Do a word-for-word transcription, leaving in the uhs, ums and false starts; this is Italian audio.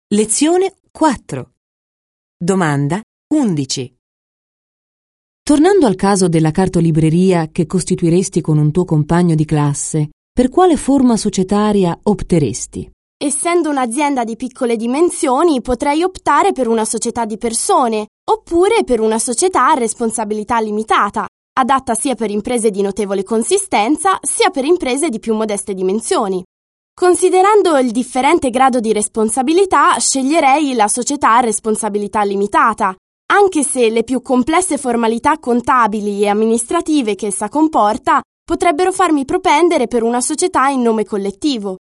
Lezione quattro. Domanda undici. Tornando al caso della cartolibreria che costituiresti con un tuo compagno di classe, per quale forma societaria opteresti? Essendo un'azienda di piccole dimensioni, potrei optare per una società di persone, oppure per una società a responsabilità limitata, adatta sia per imprese di notevole consistenza, sia per imprese di più modeste dimensioni. Considerando il differente grado di responsabilità, sceglierei la società a responsabilità limitata, anche se le più complesse formalità contabili e amministrative che essa comporta potrebbero farmi propendere per una società in nome collettivo.